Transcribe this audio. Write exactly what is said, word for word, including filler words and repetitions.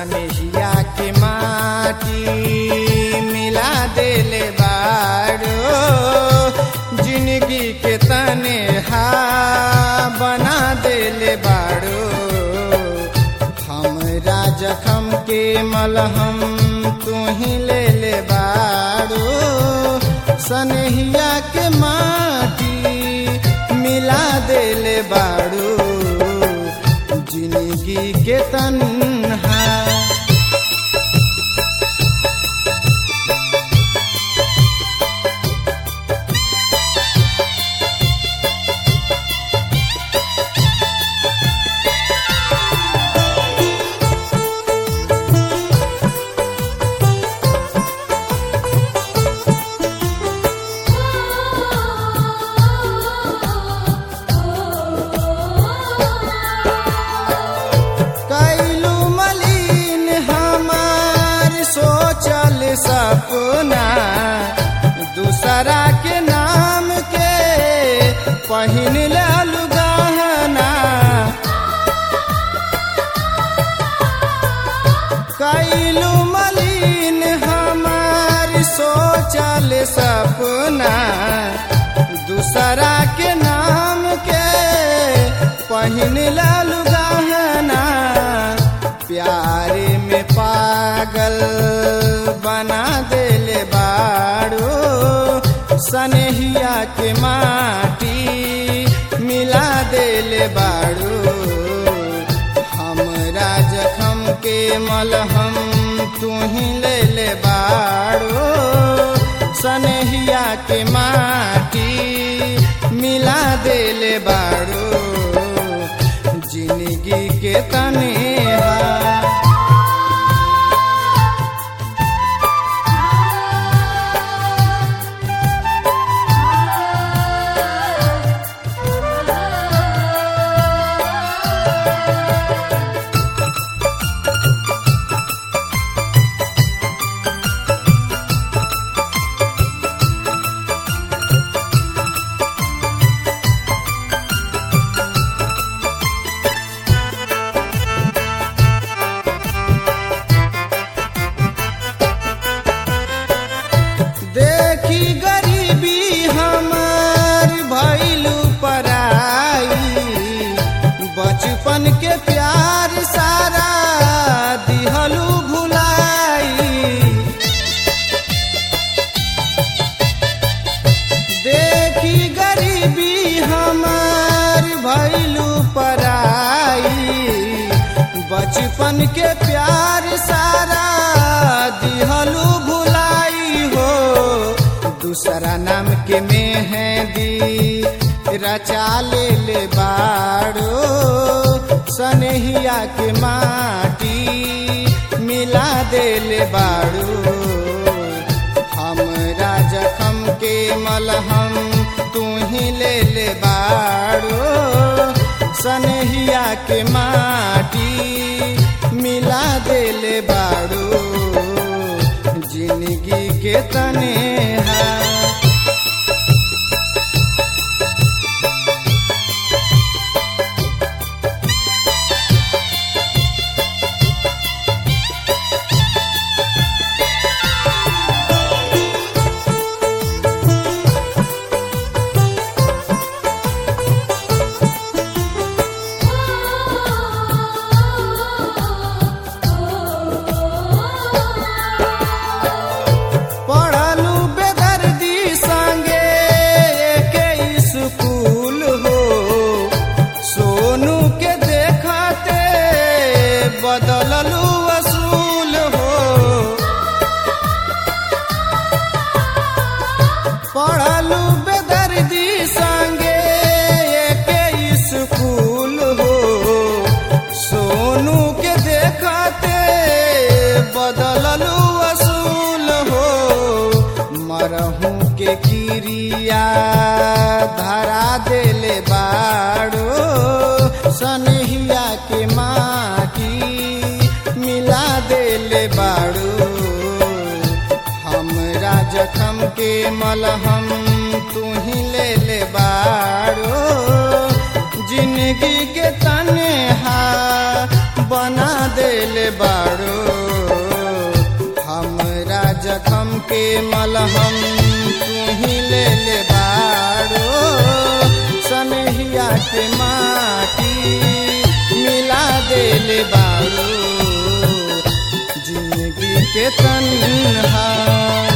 सनहिया के माटी मिला देले बाड़ो जिंदगी के तन्हा बना देले बाड़ो हमरा जखम के मलहम तू ही ले ले बाड़ो सनहिया के माटी मिला देले बाड़ो जिंदगी के तन्हा। सपना दूसरा के नाम के पहिन लालू गहना कैलू मलिन हमार सोचल सपना दूसरा के नाम के पहिन लालू गहना प्यारे में पागल बना देले बाड़ो सनहिया के माटी मिला देले बाड़ो हमरा जखम के मलहम तू ही ले ले बाड़ो सनहिया के माटी मिला देले बाड़ो जिंदगी के तन्हा। देखी गरीबी हमार भइलू पराई बचपन के प्यार सारा दिहलू भुलाई देखी गरीबी हमार भइलू पराई बचपन के प्यार सारा दिहलू भुलाई हो दूसरा नाम के मेहंदी रचा ले ले बाड़ो सनहिया के माटी मिला देले बाड़ो हमरा जखम के मलहम तू ही ले ले बाड़ो सनहिया के माटी मिला देले बाड़ो जिंदगी के तन्हा। बदललू असूल हो पढ़लू बेदर्दी संगे एक स्कूल हो सोनू के देखते बदललू असूल हो मरहू के किरिया धरा देले बाड़ो सनहिया के माटी मिला देले बाड़ो हमरा जखम के मलहम तू ही ले ले बाड़ो जिंदगी के तन्हा बना देले बाड़ो हमरा जखम के मलहम तू ही ले ले बाड़ो सनहिया के माटी मिला देले बाड़ो जिंदगी के तन्हा